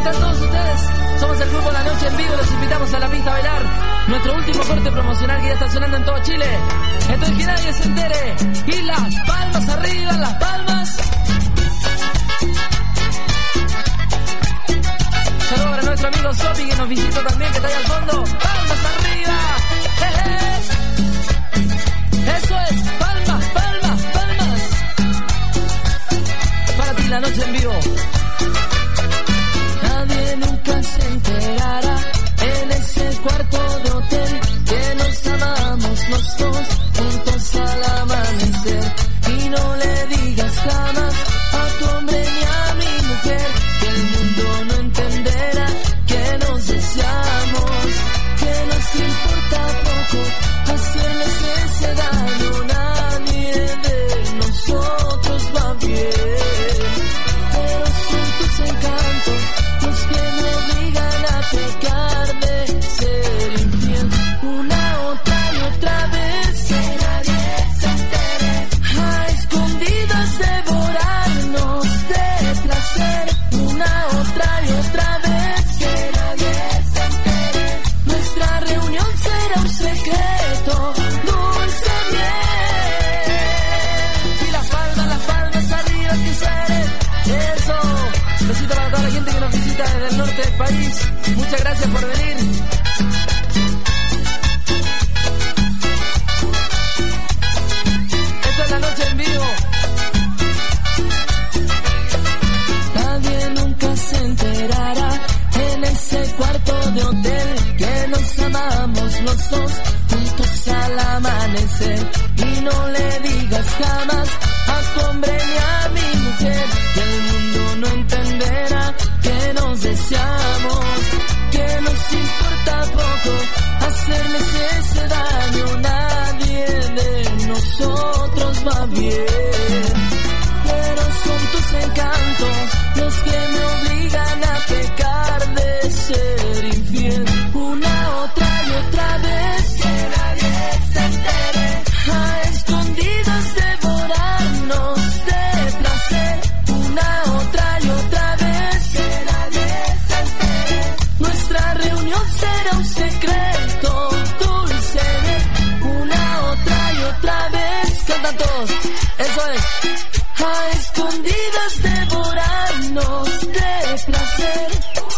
están todos ustedes? Somos el grupo La Noche en Vivo, los invitamos a la pista a bailar. Nuestro último corte promocional que ya está sonando en todo Chile. Entonces que nadie se entere. Y las palmas arriba, las palmas. Saludos para nuestro amigo Sopi que nos visita también, que está ahí al fondo. Palmas arriba. Eso es, palmas, palmas, palmas. Para ti La Noche en Vivo. Nadie nunca se enterará en ese cuarto de hotel que nos amamos los dos juntos al amanecer. Y no le digas jamás a tu hombre ni a mi mujer que el mundo no entenderá que nos deseamos, que nos importa poco hacerles ese daño. Nadie de nosotros va bien, pero son tus encantos los que me obligan a pecar de ser infiel. Una, otra y otra vez, que nadie se entere, a escondidas devorarnos de placer. Una, otra y otra vez, que nadie se entere, nuestra reunión será un secreto, dulce miel. Y las palmas arriba que salen, eso. Besito para toda la gente que nos visita desde el norte del país. Muchas gracias por venir. Esto es La Noche en Vivo. Nadie nunca se enterará en ese cuarto de hotel que nos amamos los dos juntos al amanecer. Y no le digas jamás a tu hombre ni a mi mujer que el mundo no entenderá que nos deseamos, que nos importa poco hacerles ese daño. Nadie de nosotros va bien, pero son tus encantos los que me obligan a pecar de ser infiel. Una, otra y otra vez, que nadie se entere, a escondidas devorarnos de placer. Una, otra y otra vez, que nadie se entere, nuestra reunión será un secreto, dulce miel. Una, otra y otra vez, cantan todos, eso es. A escondidas devorarnos de placer.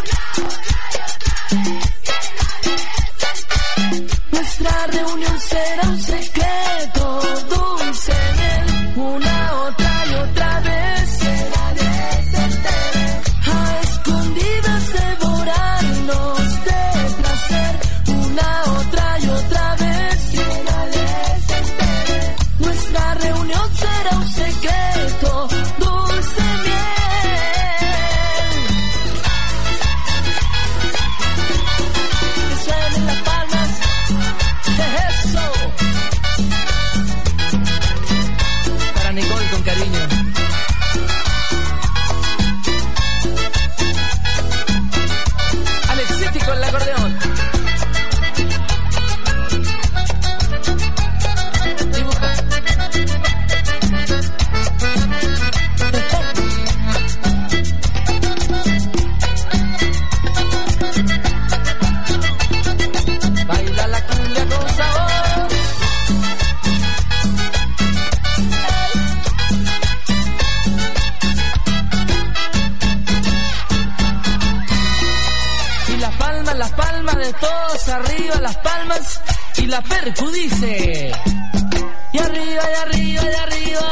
Nuestra reunión será un secreto, dulce miel. Una, otra y otra vez, que nadie se entere, a escondidas devorarnos de placer. Una, otra y otra vez, que nadie se entere, nuestra reunión será un secreto, dulce miel. Que suenen las palmas, eso. Para Nicole con cariño. Alexiti con el acordeón. Dibuja. Baila la cumbia con sabor. Y las palmas de todos arriba, las palmas. Y la percu dice. Y arriba, y arriba, y arriba.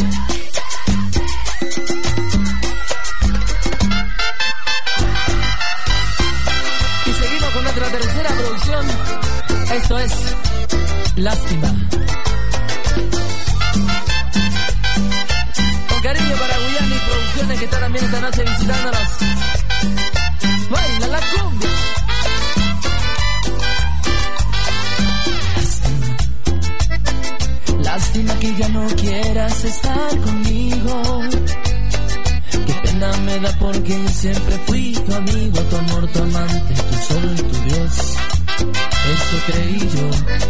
Y seguimos con nuestra tercera producción. Esto es Lástima. Con cariño para Guyani Producciones, que está también esta noche visitándonos. Baila la cumbia. Lástima que ya no quieras estar conmigo. Qué pena me da porque yo siempre fui tu amigo, tu amor, tu amante, tu sol y tu Dios. Eso creí yo.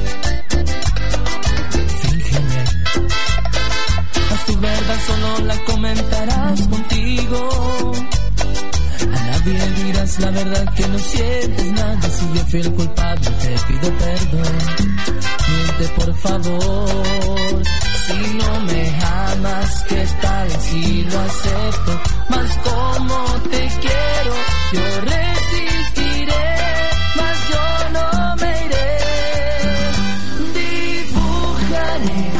Fíngeme. Haz tu verdad, solo la comentarás contigo. A nadie dirás digas la verdad que no sientes nada. Si yo fui el culpable te pido perdón. Miente por favor. Si no me amas, ¿qué tal si lo acepto? Mas como te quiero, yo resistiré, mas yo no me iré. Dibujaré,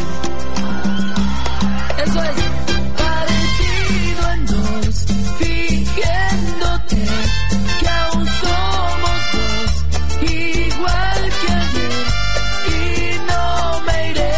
eso es, partido en dos, fingiéndote que aún somos dos, igual que ayer, y no me iré.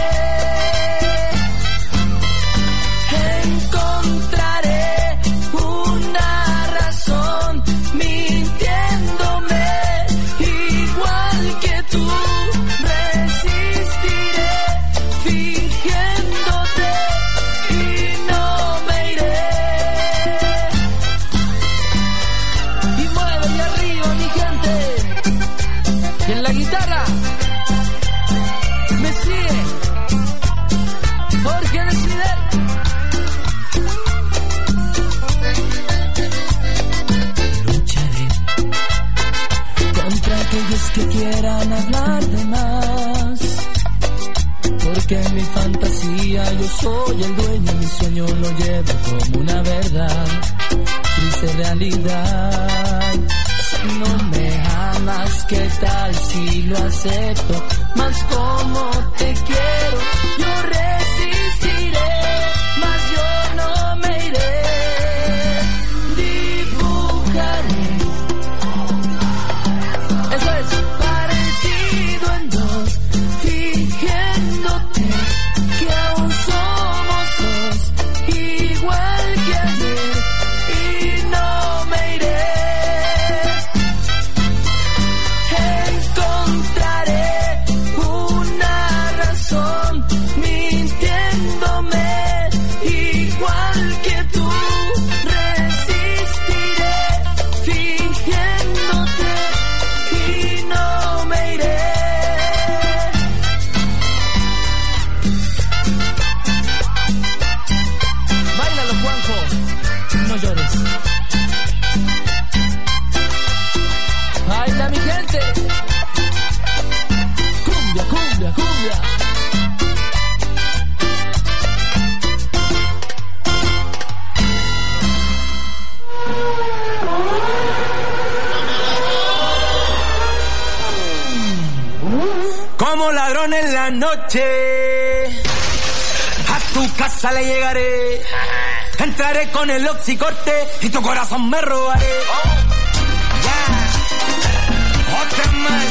Encontraré una razón mintiéndome, igual que tú. Resistiré fingiéndote y no me iré. Y mueve y arriba mi gente. Y en la guitarra me sigue Jorge Decide. Lucharé contra aquellos que quieran hablar de más, porque en mi fantasía yo soy el dueño, mi sueño lo llevo como una verdad, triste realidad. Si no me amas, ¿qué tal si lo acepto? Mas como te quiero, yo resistiré, mas yo no me iré. Dibujaré, eso es, partido en dos, fingiéndote que aún somos dos, igual que ayer, y no me iré. Encontraré una razón mintiéndome, igual que tú. Resistiré fingiéndote y no me iré. Báilalo, Juanjo, no llores. Baila mi gente. Cumbia, cumbia, cumbia. Como ladrón en la noche, a tu casa le llegaré. Entraré con el oxicorte y tu corazón me robaré. Ya, otra más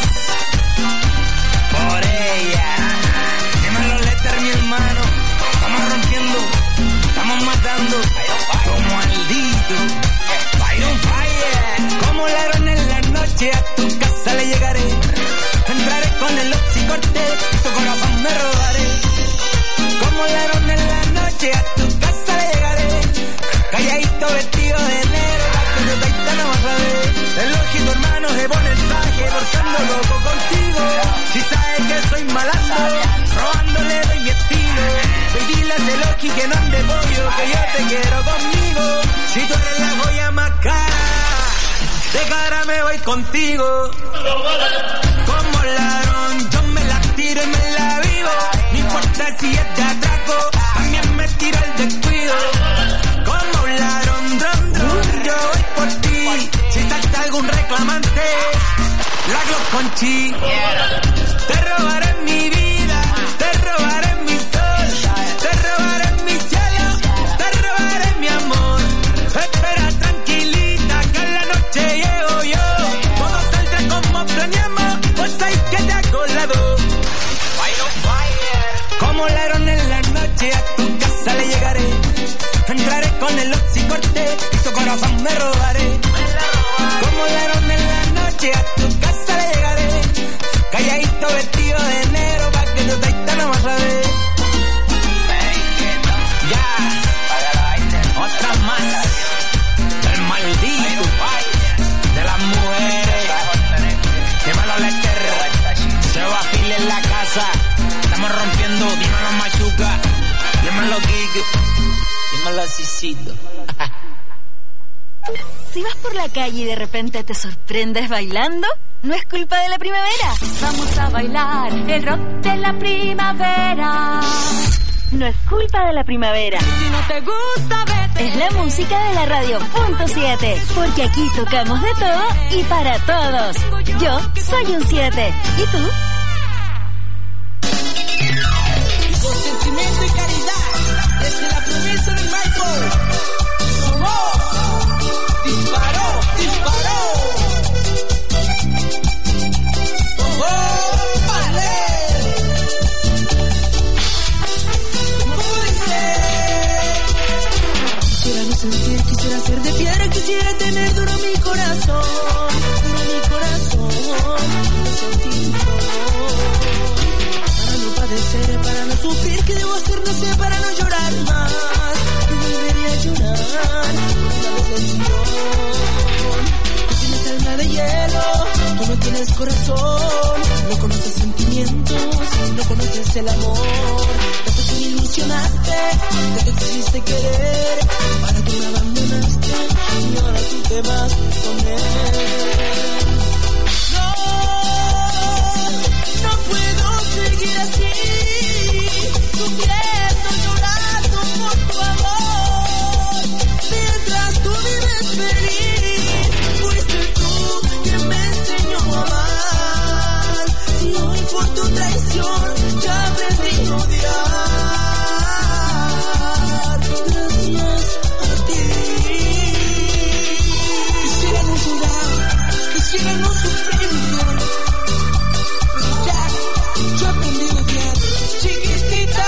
por ella. Dímelo, Lester, mi hermano. Estamos rompiendo, estamos matando como malditos. Fire on fire. Como ladrón en la noche, a tu casa le llegaré. Entraré con el oxicorte y tu corazón me robaré. Como ladrón en la noche, a tu casa le llegaré. Calladito vestido de negro, la que yo taita no vas a ver. El ojito hermano se pone el traje, buscando loco contigo. Si sabes que soy malandro, robándole doy mi estilo. Y dile a ese Loki que no ande pollo, que yo te quiero conmigo. Si tú eres la joya más cara, de cara me voy contigo. Como ladrón, yo me la tiro y me la vivo. No importa si es de atraco, también me tiro el descuido. Como un ladrón, yo voy por ti. Si salta algún reclamante, la Glock con chi. Te robaré mi vida, te robaré mi sol, te robaré mi cielo, te robaré mi amor. Espera tranquilita que en la noche llego yo. Todo saldrá como planeamos, pues hay que te hago lado. Como ladrón en la noche, a tu casa le llegaré. Entraré con el oxicorte y tu corazón me robaré. Como ladrón en la noche, a tu casa le llegaré. Calladito vestido de negro, pa' que tu taita no vas a ver. Ya, otra más. El maldito de las mujeres. Dímelo, Lester. Se va a fila en la casa. Estamos rompiendo, dímelo, Machuca. Dímelo, Kike. Dímelo, Cicito. Si vas por la calle y de repente te sorprendes bailando, no es culpa de la primavera. Vamos a bailar el rock de la primavera. No es culpa de la primavera. Si no te gusta, vete. Es la música de la radio .7, porque aquí tocamos de todo y para todos. Yo soy un 7. ¿Y tú? Con sentimiento y caridad, desde la promesa del Michael. Disparó, disparó. ¡Vale! ¿Cómo dice? Quisiera no sentir, quisiera ser de piedra, quisiera tener duro mi corazón, no sentir para no padecer, para no sufrir, ¿qué debo hacer? No sé, para no llorar más, yo volvería a llorar una decepción. Tú tienes alma de hielo, tú no tienes corazón, no conoces sentimientos, no conoces el amor, desde que me ilusionaste, de que quisiste querer, para tú me abandonaste y ahora tú te vas con él. No puedo seguir así, sufriendo, llorando por tu amor, mientras tú vives feliz. Fuiste tú quien me enseñó a amar, y hoy por tu traición ya aprendí a odiar. Gracias a ti. Quisiera no llorar, quisiera no sufrir, pero ya, yo aprendí a odiar. Chiquitita.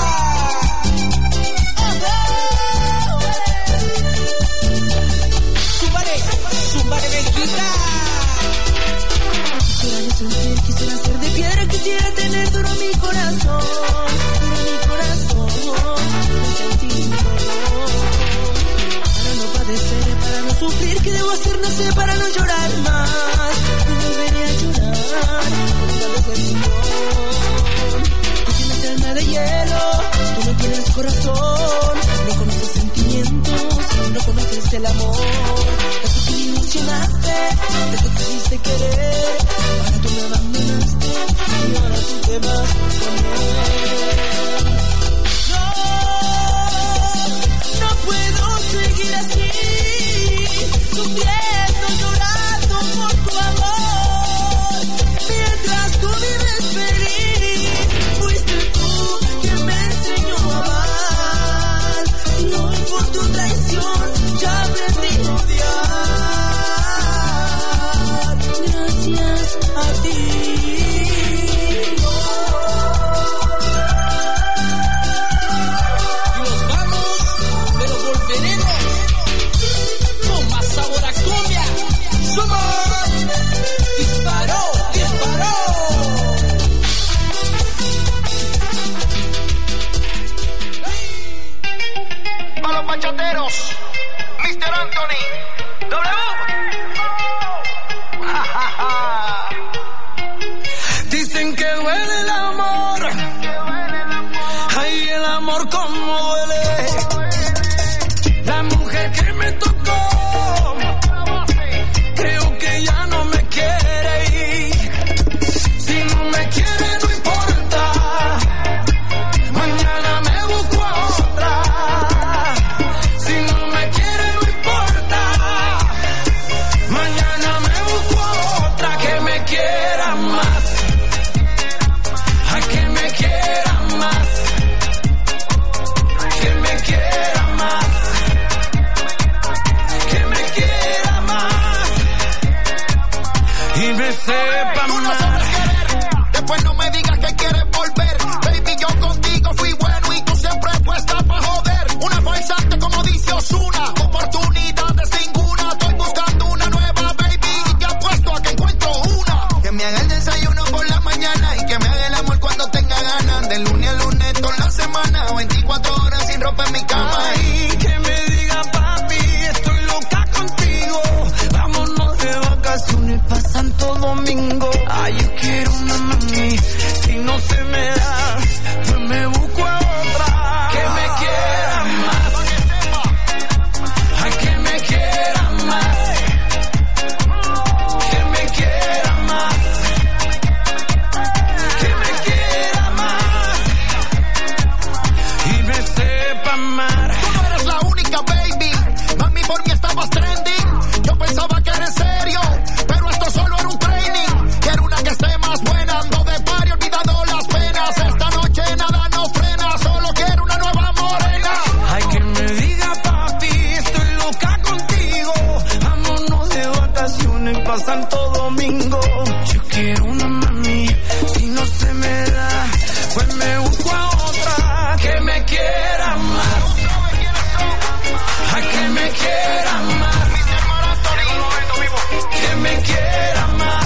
Súbale, bellita. Quisiera no sentir, quisiera ser de piedra, quisiera tener duro mi corazón, no sentir dolor, para no padecer, para no sufrir, ¿qué debo hacer? No sé, para no llorar más, no volveré a llorar una decepción. Tú tienes alma de hielo, tú no tienes corazón, no conoces sentimientos, no conoces el amor, desde que me ilusionaste, desde que quisiste querer, ahora tú me abandonaste y ahora tú te vas con él. No puedo seguir así, sufriendo, llorando por tu amor, mientras tú vives feliz. Fuiste tú quien me enseñó a amar, y hoy por tu traición ya aprendí a odiar. Gracias a ti. Y nos vamos, pero volveremos con más sabor a cumbia. Somos Disparó, disparó. A los bachateros, Mr. Anthony, W. Dicen que duele el amor, ay, el amor como duele. La mujer que me tocó, creo que ya no me quiere ir. Si no me quiere no importa, mañana me busco a otra. Si no me quiere no importa, mañana me busco a otra que me quiera más, a que me quiera más, que me quiera más, que me quiera más y me sepa Tú no más. sabes querer, después no me digas que quieres volver. Baby, yo contigo fui bueno y tú siempre puesta pa' joder. Una falsante como dice Ozuna, oportunidades ninguna. Estoy buscando una nueva, baby, y te apuesto a que encuentro una. Que me haga el desayuno por la mañana y que me haga el amor cuando tenga ganas. De lunes a lunes toda la semana, 24 horas sin ropa en mi cama. Ay, que me diga papi, estoy loca contigo. Vámonos de vacaciones pa' Santo Domingo. Ay, yo quiero una mami, si no se me da, pues me busco a otra. Que me quiera más, ay, que me quiera pa' Santo Domingo. Yo quiero una mami, si no se me da, pues me busco a otra que me quiera más. A que me quiera más. Que me quiera más.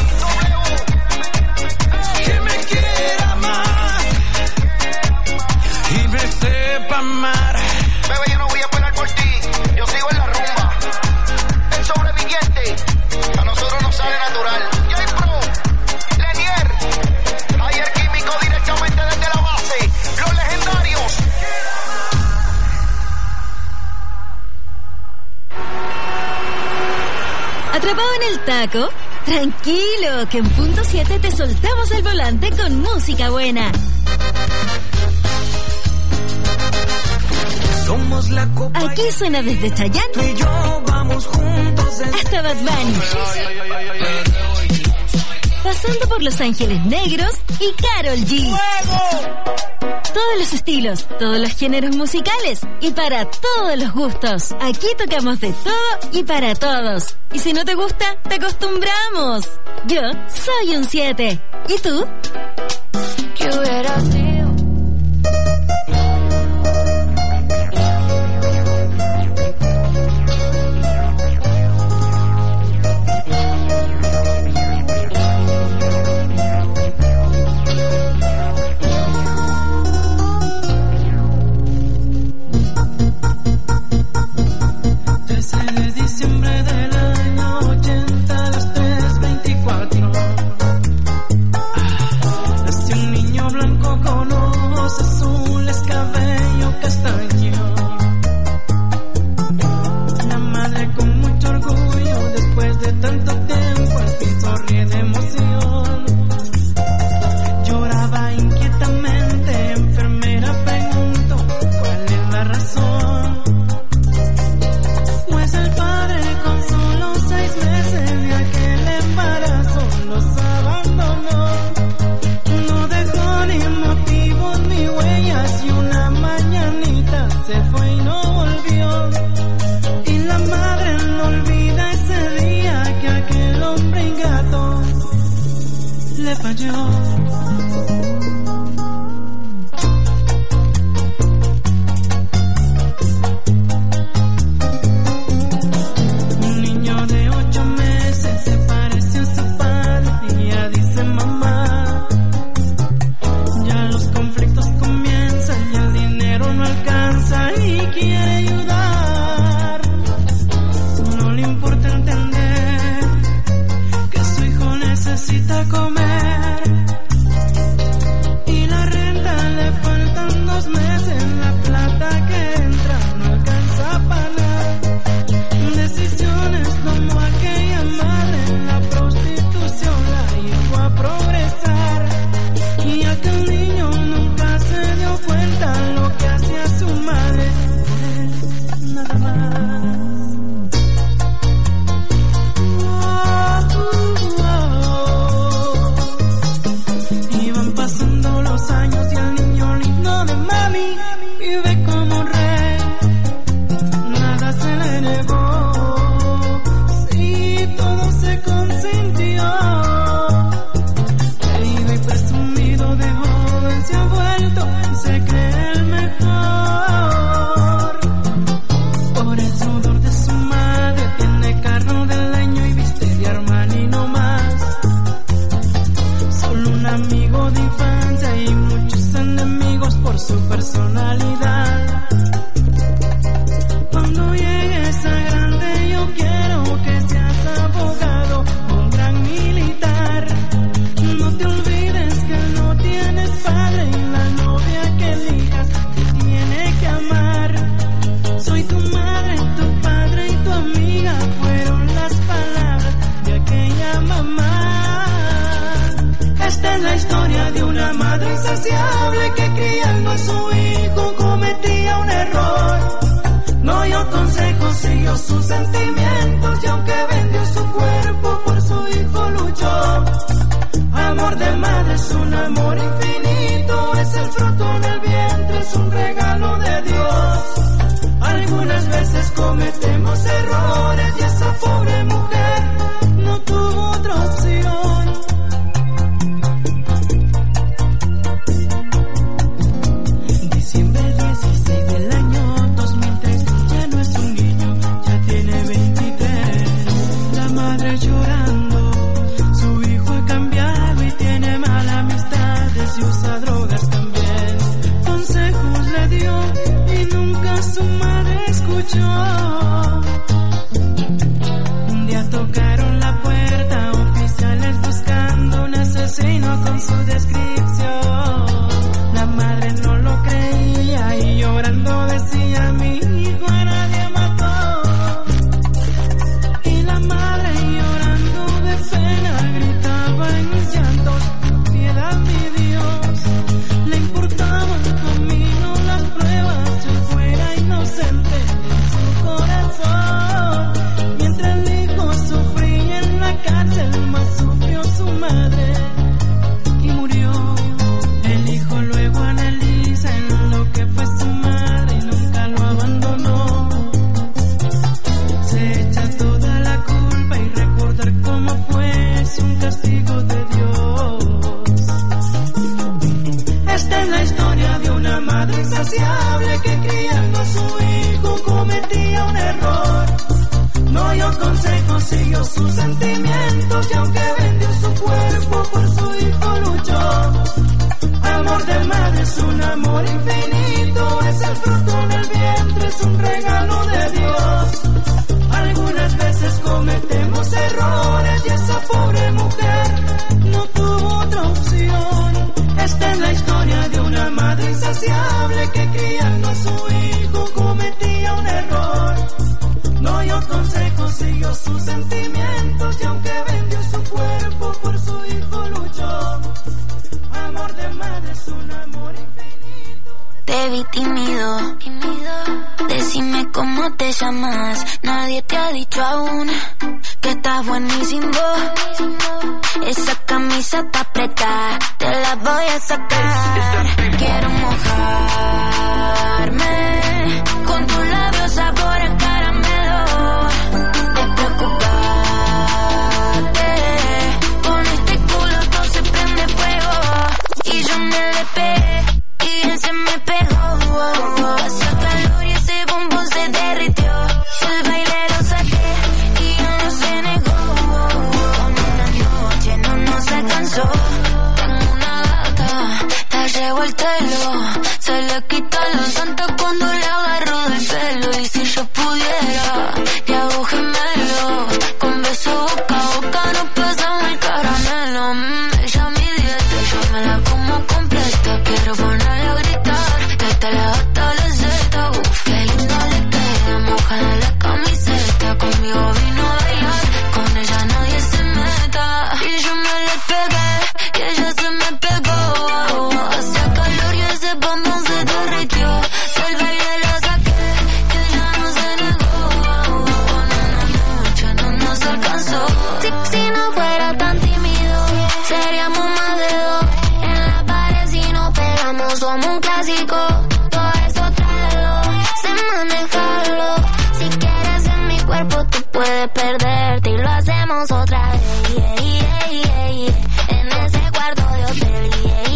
Que me quiera más. Y me sepa amar. Bebé, yo no voy a esperar por ti. Yo sigo en la rumba. El sobreviviente. A nosotros nos sale natural. J-Pro, Lenier. Ayer químico directamente desde la base. Los legendarios. ¿Atrapado en el taco? Tranquilo, que en punto 7 te soltamos el volante con música buena. Somos la copa. Aquí suena desde Chayanne Tú y yo vamos juntos hasta Bad Bunny, pasando por Los Ángeles Negros y Karol G. Todos los estilos, todos los géneros musicales y para todos los gustos. Aquí tocamos de todo y para todos. Y si no te gusta, te acostumbramos. Yo soy un 7. ¿Y tú? ¿Qué hubiera sido? Desde diciembre del año 80 a las 3:24 nació un niño blanco con ojos azules, cabello castaño. La madre con mucho orgullo, después de tanto tiempo, al fin sonríe de emoción. Lloraba inquietamente, enfermera preguntó cuál es la razón. Pues el padre con solo 6 meses de aquel embarazo los abandonó. No dejó ni motivos ni huellas y una mañanita se fue y no volvió. Y la madre no olvida ese día que aquel hombre ingrato le falló. Un niño de 8 meses se parece a su padre y ya dice mamá. Ya los conflictos comienzan y el dinero no alcanza y quiere ayudar. No le importa entender que su hijo necesita comer. Y la renta le faltan 2 meses, la plata que entra no alcanza para nada. Decisiones tomó aquella madre, la prostitución la llevó a progresar. Y aquel niño nunca se dio cuenta lo que hacía su madre, nada más. Iban pasando los años y el niño lindo de mami vive como un rey. Nada se le negó, sí, todo se consintió. Querido y presumido de joven se ha vuelto y se cree el mejor. Por el sudor de su madre tiene carro de leño y viste de Armani no más. Solo un amigo de infancia y muchos enemigos por su personalidad. Cuando llegues a grande yo quiero que seas abogado o un gran militar. No te olvides que no tienes padre y la novia que elijas te tiene que amar. Soy tu madre, tu padre y tu amiga, fueron las palabras de aquella mamá. Esta es la historia de una madre insaciable que criando a su hijo cometía un error. No dio consejos, siguió sus sentimientos y aunque vendió su cuerpo por su hijo luchó. Amor de madre es un amor infinito, es el fruto en el vientre, es un regalo de Dios. Algunas veces cometemos errores y esa pobre mujer no tuvo su madre escuchó. Un día tocaron la puerta, oficiales buscando un asesino con su descripción. La madre no lo creía y llorando decía: mi hijo a nadie mató. Y la madre llorando de pena gritaba en mis llantos: piedad, mi Dios. Le importaba un camino, las pruebas, yo fuera inocente en su corazón. Mientras el hijo sufría en la cárcel, más sufrió su madre y murió. El hijo luego analiza en lo que fue su madre y nunca lo abandonó. Se echa toda la culpa y recordar cómo fue es un castigo de Dios. Esta es la historia de una madre insaciable que criando a su hijo cometía un error. No oyó consejos, siguió sus sentimientos y aunque vendió su cuerpo por su hijo luchó. Amor de madre es un amor infinito, es el fruto en el vientre, es un regalo de Dios. Algunas veces cometemos errores y esa pobre mujer no tuvo otra opción. Esta es la historia de una madre insaciable que criando a su hijo cometía un error. No oyó consejos, siguió sus sentimientos y aunque vendió su cuerpo por su hijo luchó. Amor de madre es un amor infinito. Te vi tímido, decime cómo te llamas. Nadie te ha dicho aún que estás buenísimo. Esa camisa está apretada, te la voy a sacar. Quiero mojarme con tus labios sabor a caramelo. Despreocupate, con este culo todo se prende fuego. Y yo me le pegué y él se me pegó. Hacía calor y ese bombón se derritió. El baile lo saqué y él no se negó. Una noche no nos alcanzó. Tengo una gata, está revuelto el ojo. Se le quita los santos cuando le agarro del pelo. Y si yo pudiera, le hago gemelo. Con beso boca a boca nos pasamos el caramelo. Ella mi dieta, yo me la como completa. Quiero ponerla a gritar, desde la hasta la Z. Qué linda le queda, mojada la camiseta. Conmigo vino a bailar, con ella nadie se meta. Y yo me le pegué, y ella se me pegó. Hacía calor y ese bombón se derritió. Del baile lo saqué, y ella no se negó. Una noche no nos alcanzó. Si no fuera tan tímido, seríamos más de dos. En la pared si nos pegamos somos un clásico. Todo eso tráelo, sé manejarlo. Si quieres en mi cuerpo tú puedes perderte y lo hacemos otra vez. En ese cuarto de hotel.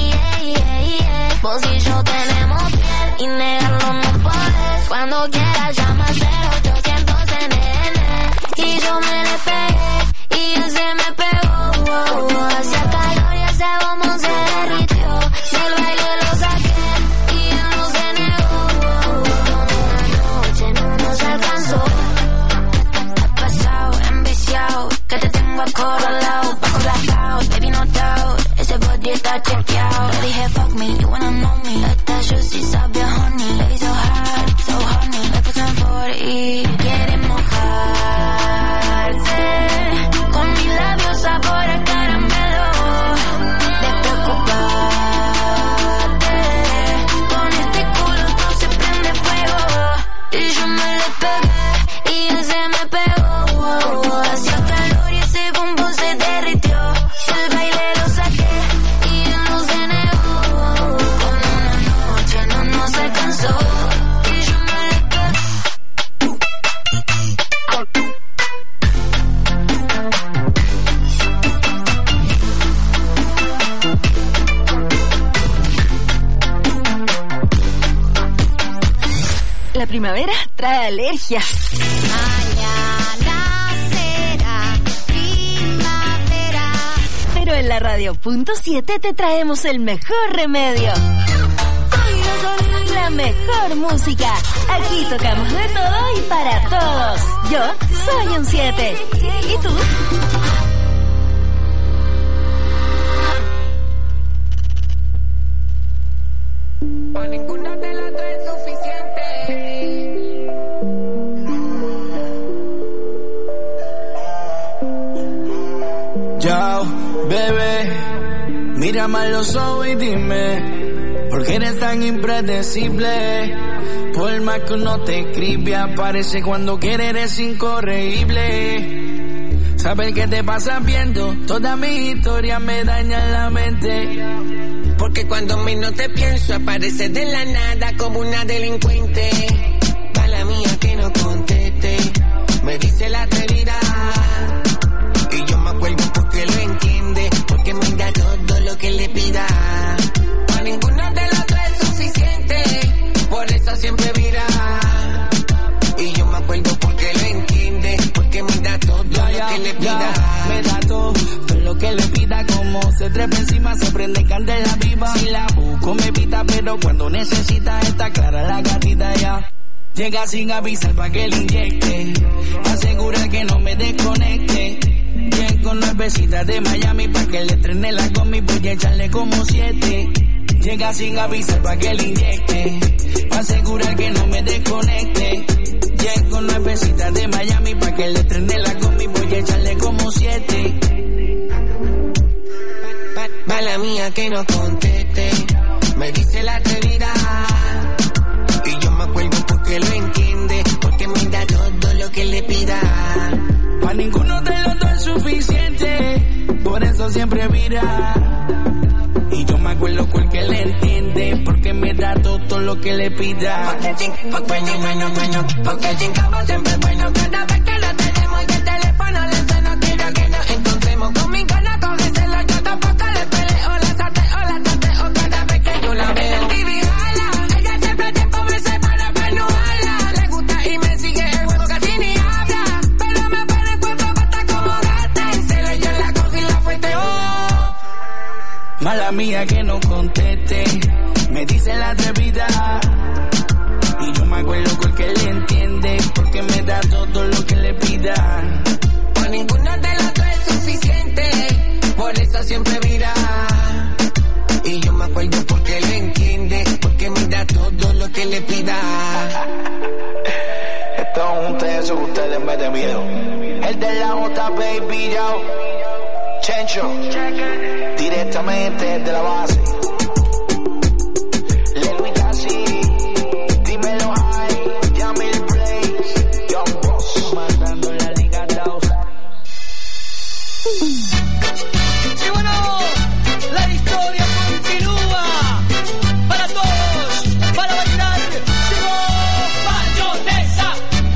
Vos y yo tenemos piel y negarlo no podés. Cuando quieras llama 0800 NN. Y yo me le pegué y él se me pegó. Hacía calor y ese bombón se derritió. Del baile lo saqué y él no se negó. Una noche no nos alcanzó. Pasado, enviciado, que te tengo acorralado. Bajo blackout, baby no doubt. Ese body está chequeado. Le dije fuck me, you wanna know me. Esta juicy sabe a honey. Baby so hard, so honey. Me puse en 40 y quiere mojarse con mis labios sabor a caramelo. Despreocupate, con este culo todo se prende fuego. Y yo me le pegué y él se me pegó. Hacía calor y ese bombón se derritió. El baile lo saqué y él no se negó. Una noche no nos alcanzó. Y yo me le pegué. La primavera trae alergia. Mañana será primavera. Pero en la radio .7 te traemos el mejor remedio. Ay, esa la mejor música. Aquí tocamos de todo y para todos. Yo soy un 7. ¿Y tú? Pa' ninguna de las tres es suficiente. Yo, bebé, mírame a los ojos y dime, ¿por qué eres tan impredecible? Por más que uno te escribe, aparece cuando quiere, eres incorregible. Saber qué te pasa viendo, toda mi historia me daña la mente. Porque cuando menos te pienso, apareces de la nada como una delincuente. Mala mía que no conteste, me dice la realidad. Y yo me acuerdo porque lo entiende, porque me da todo lo que le pida. A ninguna de las tres es suficiente, por eso siempre vira. Y yo me acuerdo porque lo entiende, porque me da todo lo que le pida. Me da todo lo que le pida, como se trepa encima, se prende candela viva. Si la busco me pita, pero cuando necesita está clara la gatita ya. Llega sin avisar pa' que le inyecte, asegura que no me desconecte. Llego nuevecitas de Miami pa' que le estrene la combi, voy a echarle como 7. Llega sin avisar pa' que le inyecte, asegurar que no me desconecte. Llego nuevecitas de Miami pa' que le estrene la combi, voy a echarle como 7. Mala mía que no conteste, me dice la realidad. Y yo me acuerdo porque lo entiende, porque me da todo lo que le pida. Pa' ninguno de los dos es suficiente, por eso siempre vira. Y yo me acuerdo porque le entiende, porque me da todo lo que le pida. Porque el chincabo siempre es bueno. Cada vez que lo tenemos y el teléfono le suena, quiero que nos encontremos. Con mi gana cógeselo, yo tampoco le peleo. La tateo cada vez que yo la veo. TV jala, ella siempre tiempo me separa para no hablar. Le gusta y me sigue el juego, casi ni habla. Pero me pone cuatro patas como gata. En celo yo la cojo y la fueteo. Mala mía que no conteste, me dice la atrevida. Y yo me acuerdo porque le entiende, porque me da todo lo que le pida. Pa' ninguna de las tres es suficiente, por eso siempre vira. Y yo me acuerdo porque le entiende, porque me da todo lo que le pida. Estamos juntos y eso que ustedes en vez de miedo. El de la J, baby, yo. Chencho, directamente desde la base. Lelo y Casi, dímelo high, Yamil Blaze, Young Boss, matando la Liga Dausa. Y bueno, la historia continúa. Para todos, para bailar, llegó Mayonesa.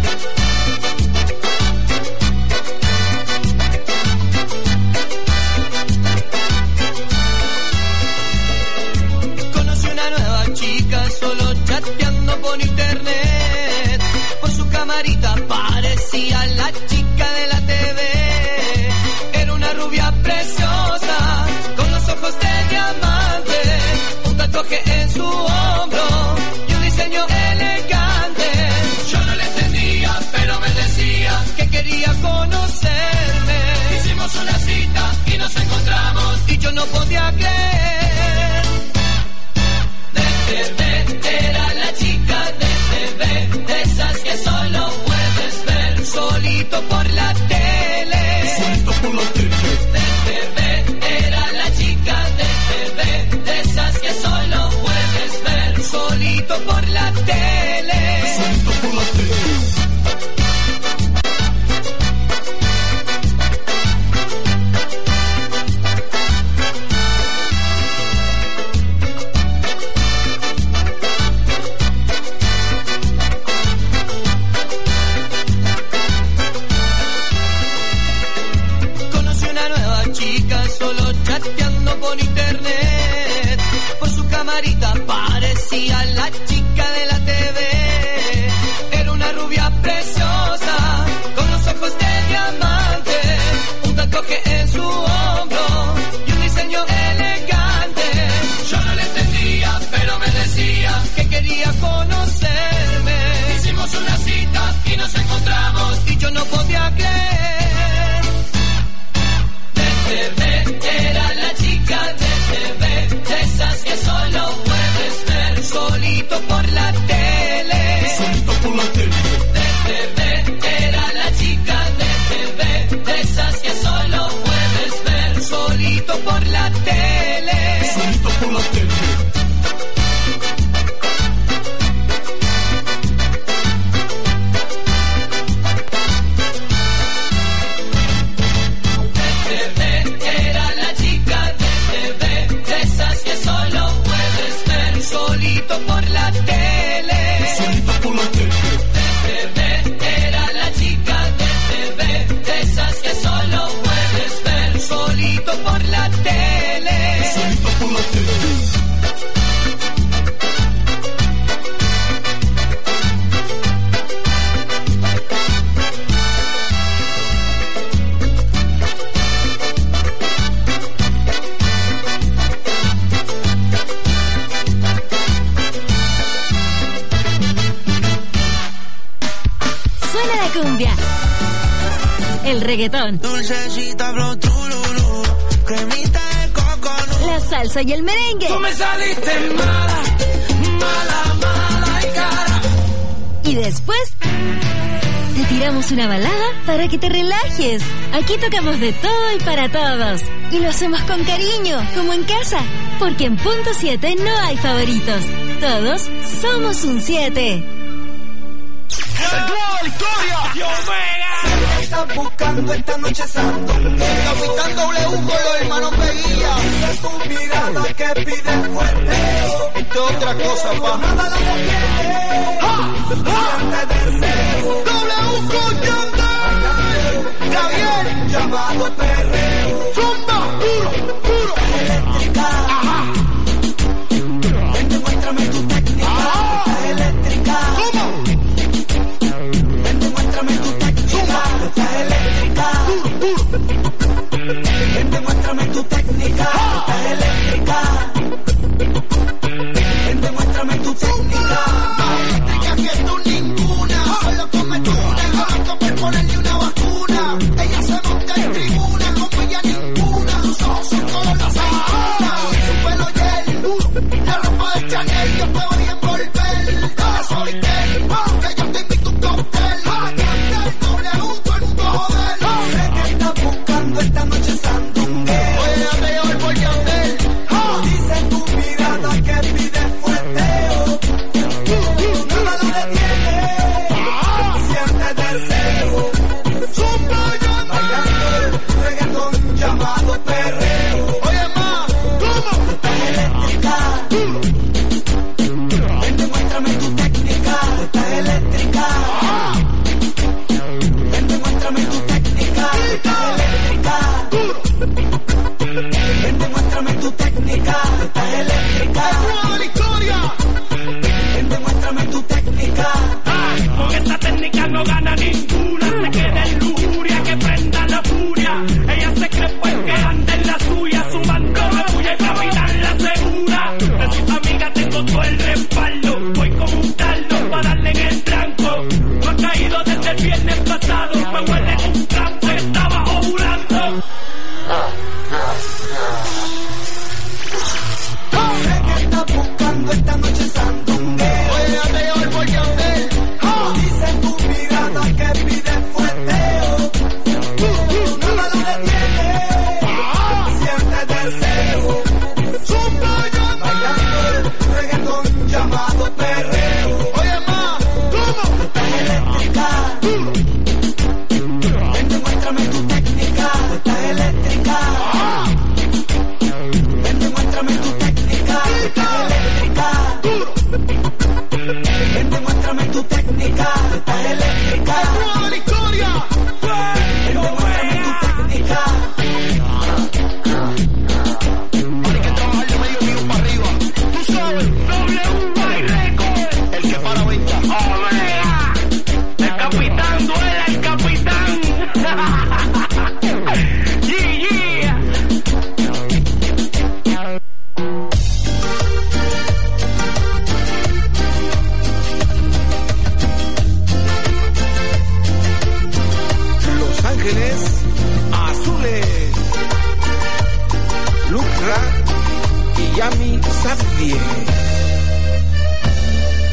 Conocí una nueva chica solo chateando por internet. Por su camarita parecía la chica de la TV. Era una rubia preciosa, con los ojos de diamante, un tatuaje en su hombro y un diseño elegante. Yo no le entendía, pero me decía que quería conocerme. Hicimos una cita y nos encontramos y yo no podía creer. De TV era la chica de TV, de esas que solo puedes ver solito por la tele. Solito por la tele. De TV era la chica de TV, de esas que solo puedes ver solito por la tele. Solito por la tele. Conocí una nueva chica solo chateando por internet. Por su camarita parecía la chica de la TV. Era una rubia preciosa, con los ojos de diamante, un tatuaje en su hombro y un diseño elegante. Yo no le entendía, pero me decía que quería tele. Solito por la tele. Era la chica de TV, de esas que solo puedes ver solito por la tele. Solito por la tele. Era la chica de TV, de esas que solo puedes ver solito por la tele. Solito por la tele. Suena la cumbia, el reggaetón, Dulcecita, flow, trululú, cremita de coconut. la salsa y el merengue. Tú me saliste mala, mala, mala y cara. Y después te tiramos una balada para que te relajes. Aquí tocamos de todo y para todos. Y lo hacemos con cariño, como en casa. Porque en Punto 7 no hay favoritos. Todos somos un 7. Estás buscando esta noche santo. Capitán W con los hermanos Peguilla. Dice tu mirada que pide fuerteo. Esto es otra cosa, pa. Nada la detiene. Siente deseo. W con Yandel. Gabriel. Llamado perreo. Zumba. Puro. Eléctrica. Ajá. Ven, demuéstrame tu técnica. Estás eléctrica. ¿Cómo? Ven, demuéstrame tu técnica. Estás eléctrica. Ven, demuéstrame tu técnica. Estás eléctrica. Ven, demuéstrame tu técnica. Eléctrica que tú ninguna. Solo come tuna. No por ponerle una vacuna. Ella se monta en tribuna. Como ella ninguna. Sus ojos son color la aceituna. Su pelo gel. La ropa de Chanel. Yo te voy a envolver. Dale suavitel. Que yo te invito a un cóctel. Yandel, W, todo el mundo joder. Sé que estás buscando esta noche sandungueo. Oye, peor por Yandel. Dice tu mirada que pide fuerteo. Nada la detiene. Siente deseo. Zumba, Yandel. Bailando reggaetón llamado perreo. Oye, ma, ¿cómo? Estás eléctrica. Ven, demuéstrame tu técnica. Estás eléctrica. Ven, demuéstrame tu técnica. Estás eléctrica. Ven, demuéstrame tu técnica. Estás eléctrica. ¡Toda la historia! Ven, demuéstrame tu técnica. Con esa técnica no gana ninguna. Se queda en lujuria, que prenda la furia. Ella se cree pues que anda en la suya, sumando la tuya y capitán la segura. De sus amigas tengo todo el respaldo. Voy como un taldo para darle en el tranco. No ha caído desde el viernes pasado. Me huele un trampo, estaba ovulando. Sé que estás buscando esta noche sandungueo. Oye, peor por Yandel. Dice tu mirada que pide fuerteo. Nada la detiene. Siente deseo. Zumba, Yandel. Bailando reggaetón llamado perreo. Oye, ma, ¿cómo? Estás eléctrica. Ven, demuéstrame tu técnica. Estás eléctrica. Ven, demuéstrame tu técnica. Estás eléctrica. Ven, demuéstrame tu técnica. Estás eléctrica. ¡Toda la historia! Ven, demuéstrame tu técnica. Hay que trabajar de medio tiro para arriba. Tú sabes, W Record. el que para venta. Omega. El capitán duela, el capitán. Yeah. Los Ángeles Azules. Lucra y Yami Safdie.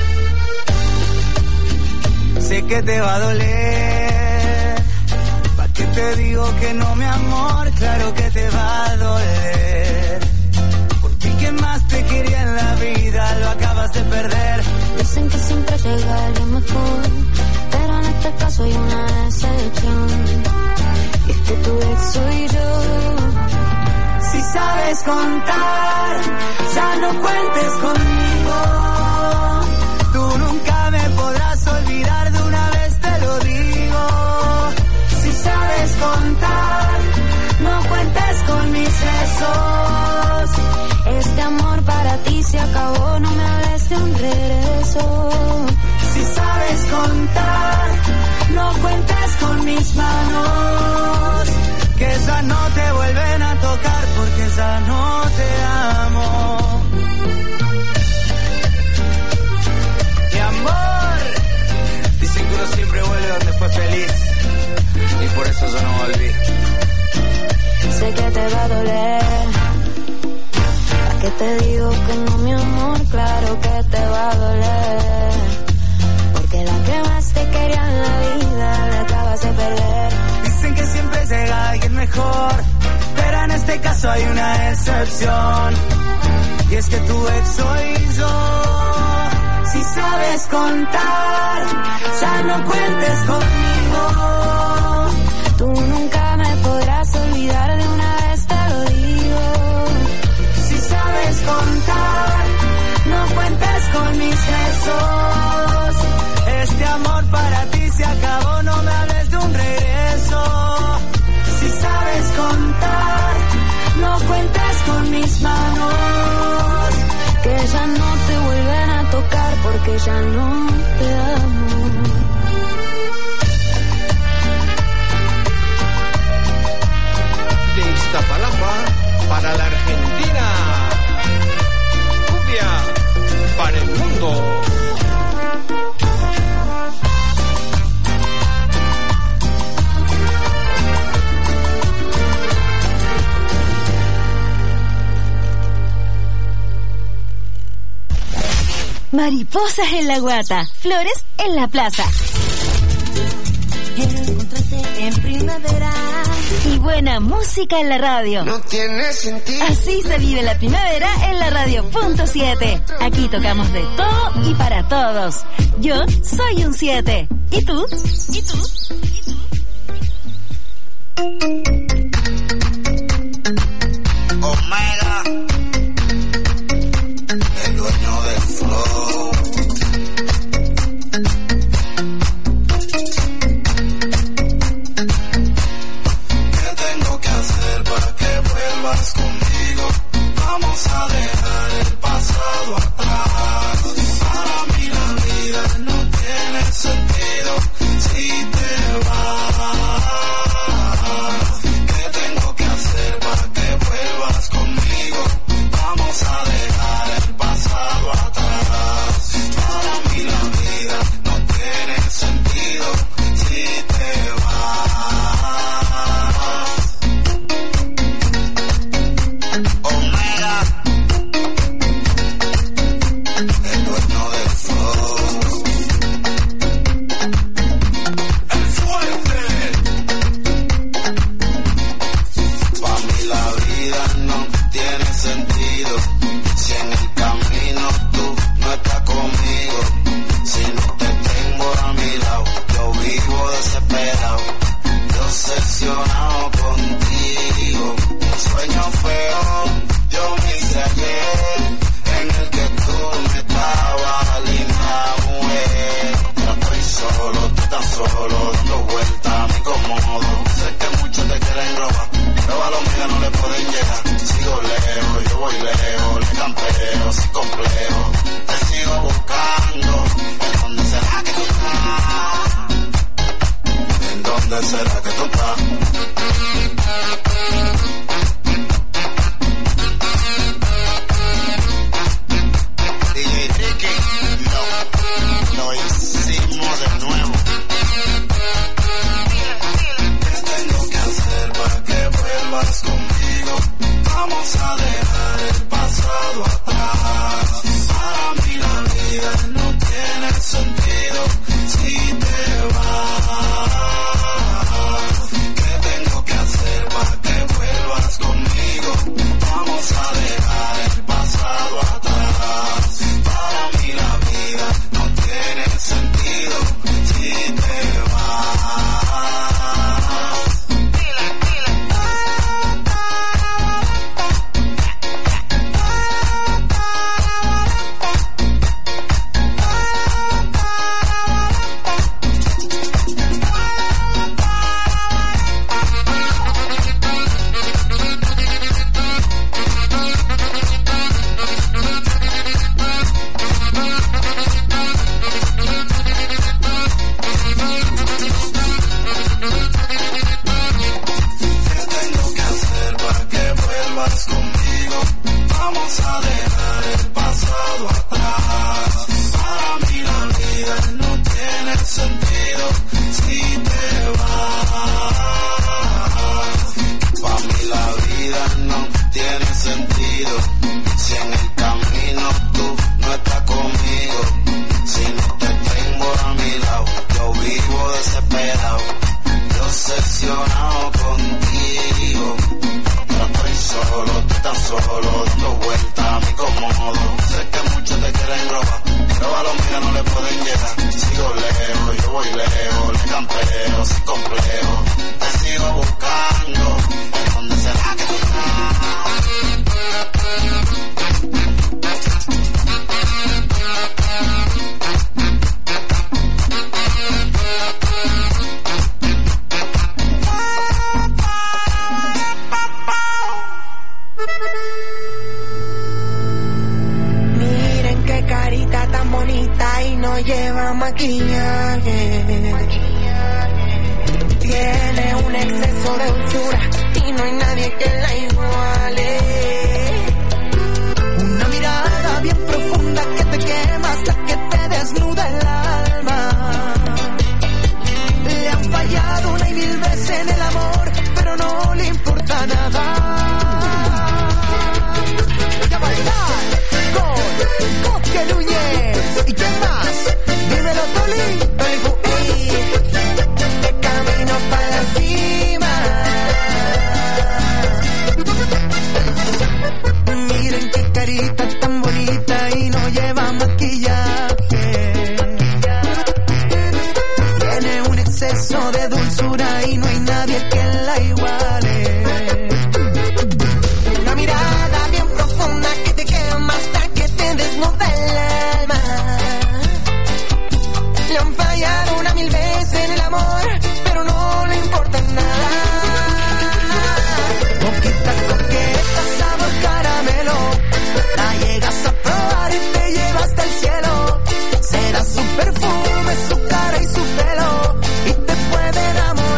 Sé que te va a doler. Pa' que te digo que no, mi amor, claro que te va a doler. Porque quien más te quería en la vida lo acabas de perder. Dicen que siempre llega alguien mejor, pero en este caso hay una excepción. Y es que tu ex soy yo. Si sabes contar, ya no cuentes conmigo. Tú nunca me podrás olvidar, de una vez te lo digo. Si sabes contar, no cuentes con mis besos. Este amor para ti se acabó, no me hables de un regreso. Si sabes contar, no cuentes con mis manos, que ya no te vuelven a tocar porque ya no te amo. Mi amor, dicen que uno siempre vuelve donde fue feliz, y por eso yo no volví. Sé que te va a doler, ¿a qué te digo que no, mi amor? Claro que te va a doler, porque la que más te quería en la vida la acabas de perder. Dicen que siempre llega alguien mejor, pero en este caso hay una excepción, y es que tu ex soy yo. Si sabes contar, ya no cuentes conmigo. Tú nunca me podrás olvidar, de una vez te lo digo. Si sabes contar, no cuentes con mis besos. Este amor para ti se acabó, no me hables de un regreso. Si sabes contar, no cuentes con mis manos, que ya no te vuelven a tocar porque ya no te amo. De Iztapalapa para la Argentina, cumbia para el mundo. Mariposas en la guata, flores en la plaza. Quiero encontrarte en primavera. Y buena música en la radio. No tiene sentido. Así se vive la primavera en la radio.7. Aquí tocamos de todo y para todos. Yo soy un 7. ¿Y tú? ¿Y tú? ¿Y tú? Omega, el dueño del flow. ¿Qué tengo que hacer para que vuelvas conmigo? Vamos a dejar el pasado atrás. Para mí la vida no tiene sentido si te vas. ¿Qué tengo que hacer para que vuelvas conmigo? Vamos a dejar el pasado atrás. Para mí la vida no tiene sentido si te vas. Omega, el dueño del flow. El fuerte. Para mí la vida no tiene sentido si en el camino tú no estás conmigo. Si no te tengo a mi lado, yo vivo desesperado, yo obsesionado contigo. Un sueño feo yo me hice ayer, en el que tú me estabas linda mujer. Ya estoy solo, tú tan solo, dando vueltas a mi cómodo. Sé que muchos te quieren robar, pero a los míos no le pueden llegar. Sigo lejos, yo voy lejos, le campeo sin complejo. Te sigo buscando, ¿en dónde será que tú estás? ¿En dónde será que tú estás? DJ Ricky, lo hicimos de nuevo. ¿Qué tengo que hacer para que vuelvas conmigo? Vamos a dejar el pasado atrás. Para mí la vida no tiene sentido si te vas. ¿Qué estás conmigo, vamos a dejar el pasado atrás. Para mí la vida no tiene sentido si te vas. Para mí la vida no tiene sentido si en el camino tú no estás conmigo. Si no te tengo a mi lado, yo vivo desesperado, yo obsesionado contigo. No estoy solo, tú estás solo, dando vueltas a mi cómodo. Sé que muchos te quieren robar, pero a los míos no le pueden llegar. Sigo lejos, yo voy lejos, le campeo sin complejo. Te sigo buscando, ¿en dónde será que tú estás? Miren qué carita tan bonita y no lleva maquillaje. Tiene un exceso de dulzura y no hay nadie que la iguale. Una mirada bien profunda que te quema hasta que te desnuda el alma. Le han fallado una y mil veces en el amor, pero no le importa nada. Voy a bailar con Coque Núñez. ¿Y quién más? Dímelo, Toli. Toli Fuey. De camino para la cima. Miren qué carita tan bonita y no lleva maquillaje. Tiene un exceso de dulzura y no hay nadie que la iguale. Una mirada bien profunda que te quema hasta que te desnuda el alma. Le han fallado una mil veces en el amor, pero no le importa nada. Boquita coqueta, sabor caramelo, la llegas a probar y te lleva hasta el cielo. Será su perfume, su cara y su pelo, y te puede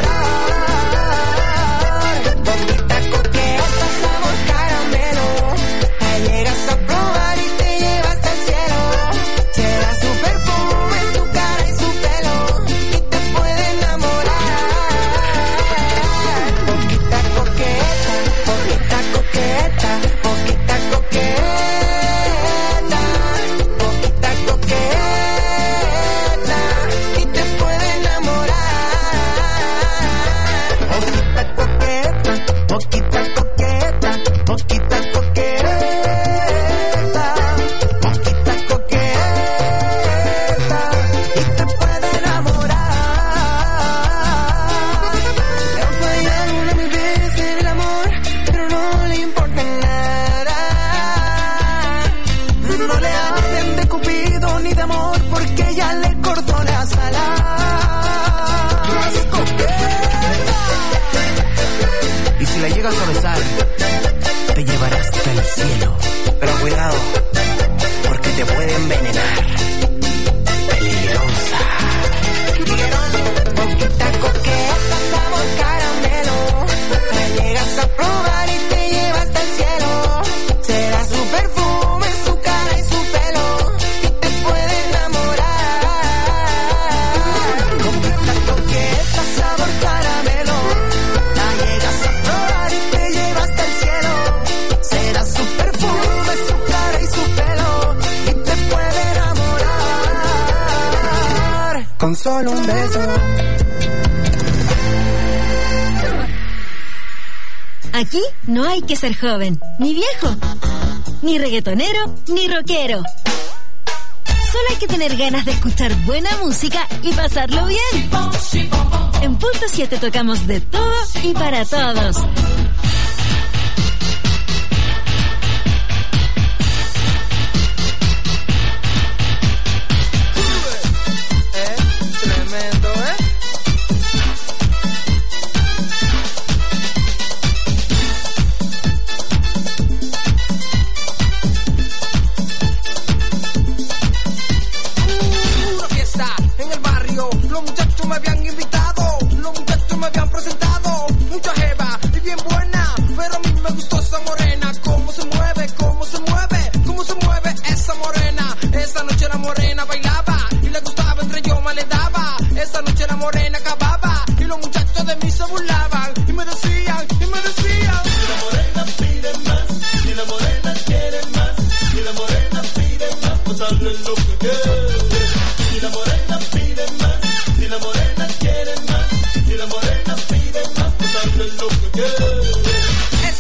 enamorar. Boquita coqueta, sabor caramelo, la llegas a probar y te lleva hasta el cielo. Será su perfume, su cara y su pelo, y te puede enamorar. Boquita coqueta, boquita coqueta, boquita coqueta, boquita coqueta, y te puede enamorar. Boquita coqueta, boquita coqueta, boquita coqueta, boquita coqueta, y te puede enamorar. Le han fallado una mil veces en el amor, pero no le importa nada. No le hablen de Cupido ni de amor, porque ya le cortó las alas. Y si la llegas a besar, te llevará hasta el cielo. Pero cuidado, porque te puede envenenar. Peligrosa. Boquita coqueta, sabor caramelo, la llegas a probar y te lleva hasta el cielo. Será su perfume, su cara y su pelo, y te puede enamorar. Boquita coqueta, sabor caramelo, la llegas a probar y te lleva hasta el cielo. Será su perfume, su cara y su pelo, y te puede enamorar. Con solo un beso. Aquí no hay que ser joven, ni viejo, ni reggaetonero, ni rockero. Solo hay que tener ganas de escuchar buena música y pasarlo bien. En Punto 7 tocamos de todo y para todos. Tremendo, ¿eh? Los muchachos me habían invitado, los muchachos me habían presentado, mucha jeva y bien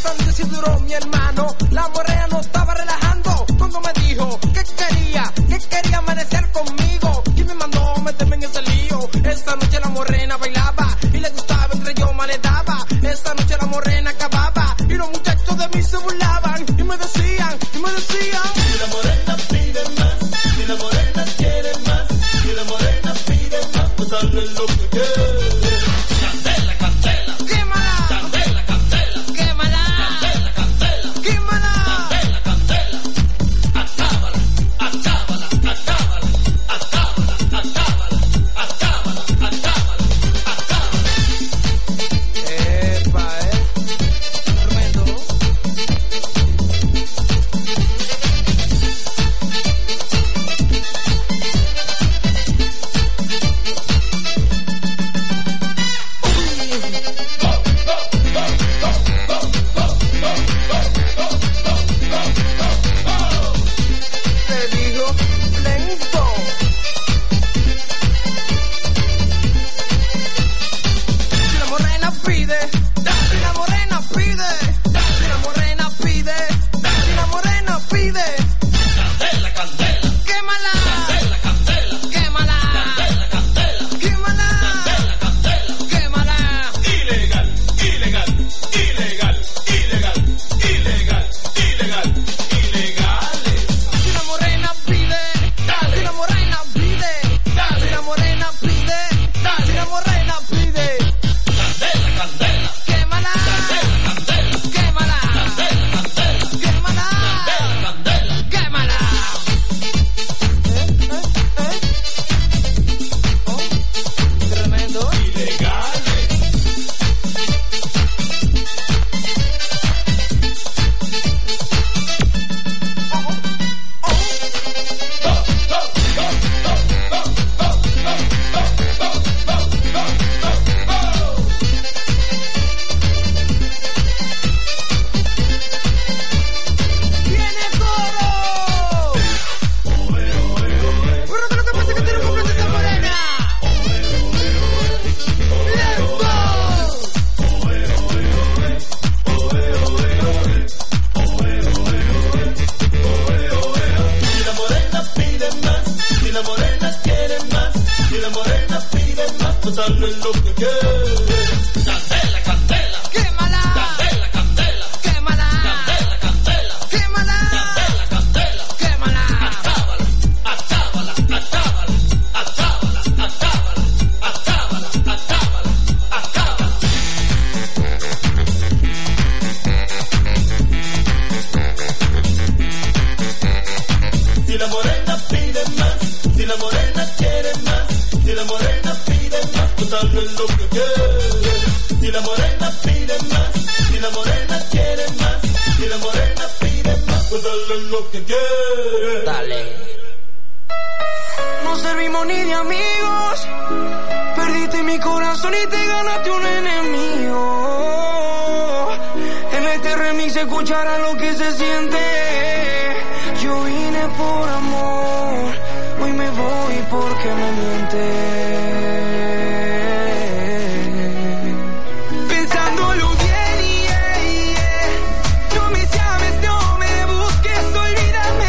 bastante si duró mi hermano. La morena no estaba relajando cuando me dijo que quería amanecer conmigo. Y me mandó meterme en ese lío. Esta noche la morena bailaba y le gustaba entre yo más le daba. Esta noche la morena acababa y los muchachos de mí se burlaban y me decían, si la morena pide más, si la morena quiere más, si la morena pide más, pues dale lo que quiere. Candela, candela, quémala. Candela, candela, quémala. Candela, candela, quémala. Candela, candela, acábala, acábala, acábala, acábala, acábala, acábala, acábala, acábala. Epa, tremendo. Te digo lento. Si la morena pide, si la morena pide, si la morena pide, si la morena pide. Candela, candela, quémala. Candela, candela, quémala. Candela, candela, quémala. Candela, candela, quémala. Ilegal, ilegal, ilegal, ilegal, ilegal, ilegal, ilegales. Si la morena pide, dale. Si la morena pide, dale. Si la morena pide, dale. Si la morena pide. Candela, candela, quémala. Candela, candela, quémala. Candela, candela, quémala. Candela, candela, quémala. Oh, tremendo. Ilegales. ¡Viene coro! Pero que lo que pasa es que tiene un esa morena. ¡Let's Si la morena pide más, si la morena quiere más, si la morena pide más, pues dale lo que quiere. Candela, candela, quémala. Candela, candela, quémala. Candela, candela, quémala. Candela, candela, quémala. Acábala, acábala, acábala, acábala, acábala, acábala, acábala, acábala. Si la morena pide más, si la morena quiere más, si la morena pide más, pues dale lo que quiere. Si la morena pide más, si la morena quiere más, si la morena pide más, pues dale lo que quiere. Dale. No servimos ni de amigos, perdiste mi corazón y te ganaste un enemigo. En este remix se escuchará lo que se siente. Yo vine por amor, hoy me voy porque me miente. Pensándolo bien, no me llames, no me busques, olvídame,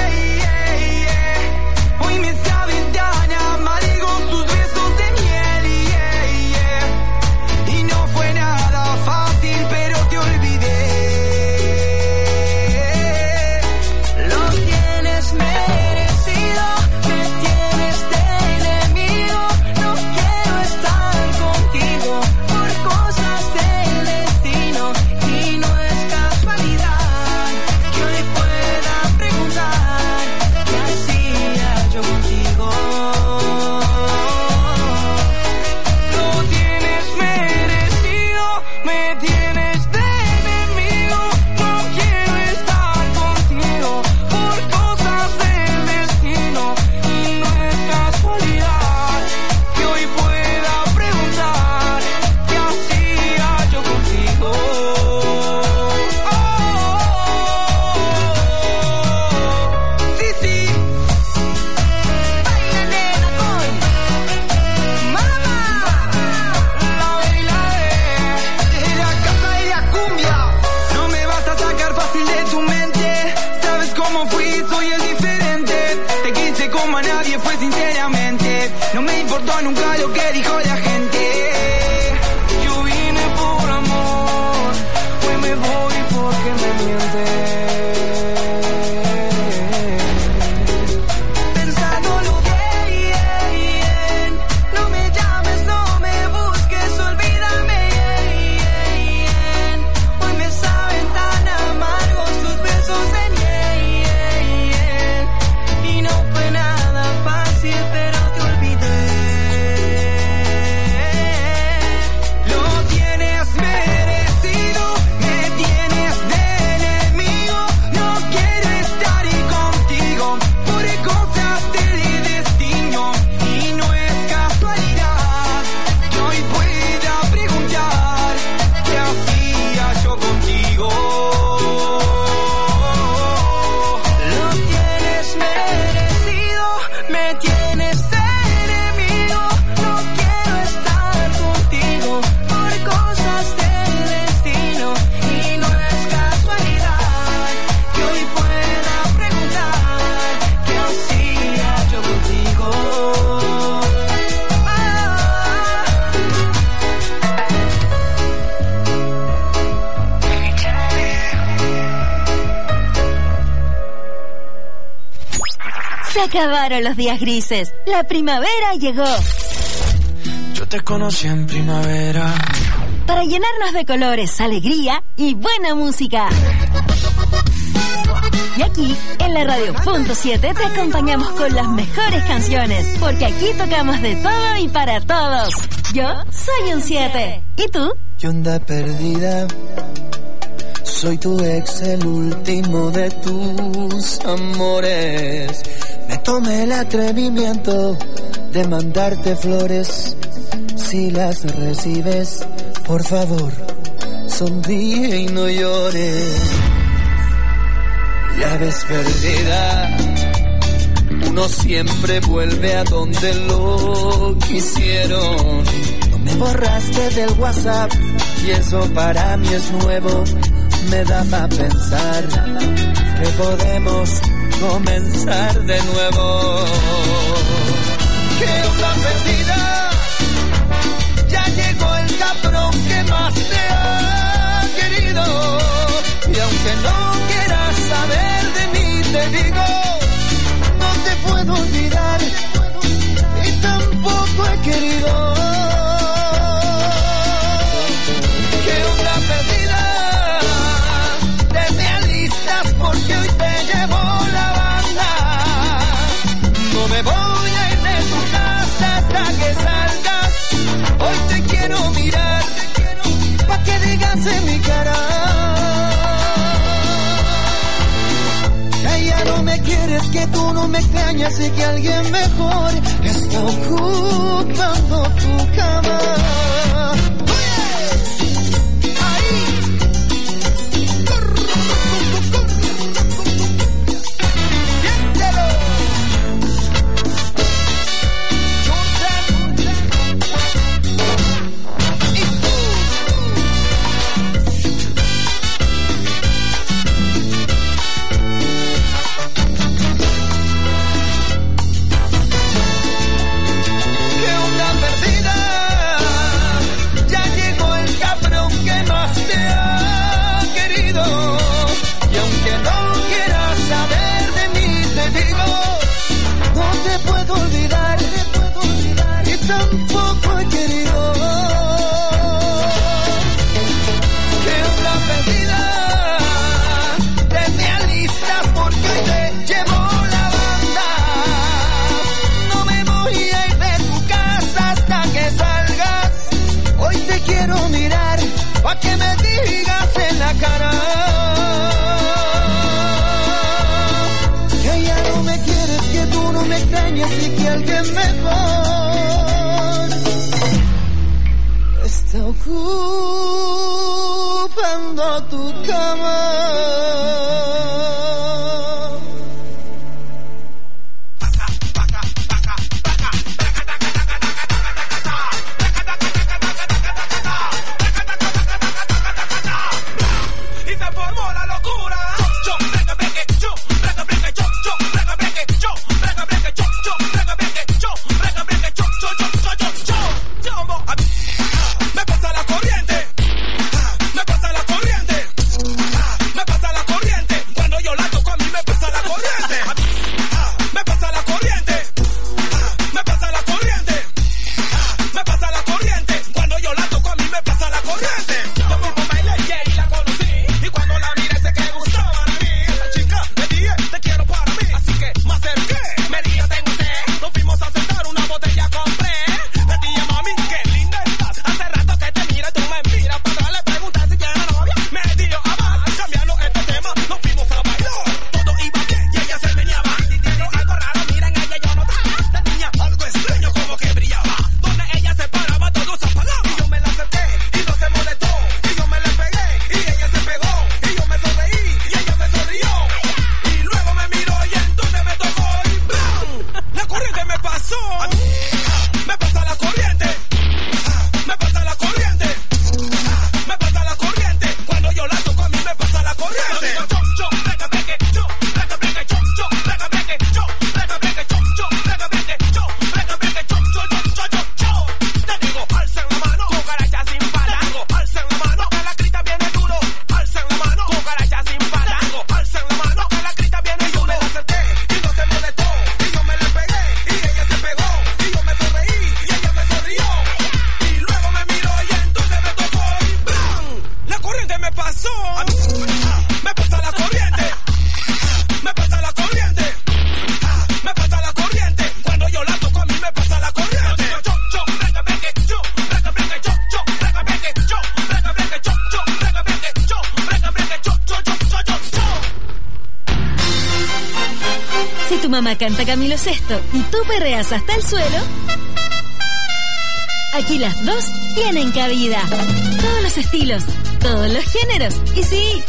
hoy me saben tan amargos tus besos de miel, y no fue nada fácil, pero te olvidé. Lo tienes merecido, me tienes de enemigo, no yo nunca lo que dijo la gente. Yo vine por amor, hoy me voy porque me mienten. Pensándolo bien, no me llames, no me busques, olvídame. Hoy me saben tan amargos tus besos de miel. Y no fue nada fácil, pero te olvidé. Lo tienes merecido, me tienes de enemigo. No quiero estar ahí contigo por cosas del destino. Y no es casualidad que hoy pueda preguntar qué hacía yo contigo. Lo tienes merecido, me tienes de enemigo. No quiero estar contigo por cosas del destino. Y no es casualidad que hoy pueda preguntar qué hacía yo contigo. Se acabaron los días grises. La primavera llegó. Yo te conocí en primavera. Para llenarnos de colores, alegría y buena música. Y aquí, en la Radio Punto 7, te acompañamos con las mejores canciones. Porque aquí tocamos de todo y para todos. Yo soy un 7. ¿Y tú? Y onda perdida, soy tu ex, el último de tus amores. Me tomé el atrevimiento de mandarte flores. Si las recibes, por favor, sonríe y no llores. Ya ves, perdida, uno siempre vuelve a donde lo quisieron. No me borraste del WhatsApp y eso para mí es nuevo. Me da para pensar que podemos comenzar de nuevo. ¿Qué onda perdida? Ya llegó el cabrón que más te ha querido. Y aunque no quieras saber de mí, te digo, no te puedo olvidar y tampoco he querido. ¿Qué onda perdida? Te me alistas porque hoy te llevo la banda. No me voy a ir de tu casa hasta que salgas. Hoy te quiero mirar pa' que digas en mi cara. Que ya no me quieres, que tú no me extrañas y que alguien mejor está ocupando tu cama. Tampoco he querido. ¿Qué onda perdida? Te me alistas porque hoy te llevo la banda. No me voy a ir de tu casa hasta que salgas. Hoy te quiero mirar pa' que me digas en la cara Que ya no me quieres, que tú no me extrañas y que alguien mejor está ocupando tu cama. Yo Me pasa la corriente. Me pasa la corriente. Me pasa la corriente. Cuando yo la toco a mí me pasa la corriente. Yo, breca, breque, yo, breca, breque, yo, breca, breque, yo, breca, breque, yo, breca, breque, yo, breca, breque, yo. Si tu mamá canta Camilo Sesto y tú perreas hasta el suelo, aquí las dos tienen cabida. Todos los estilos, todos los géneros y sí,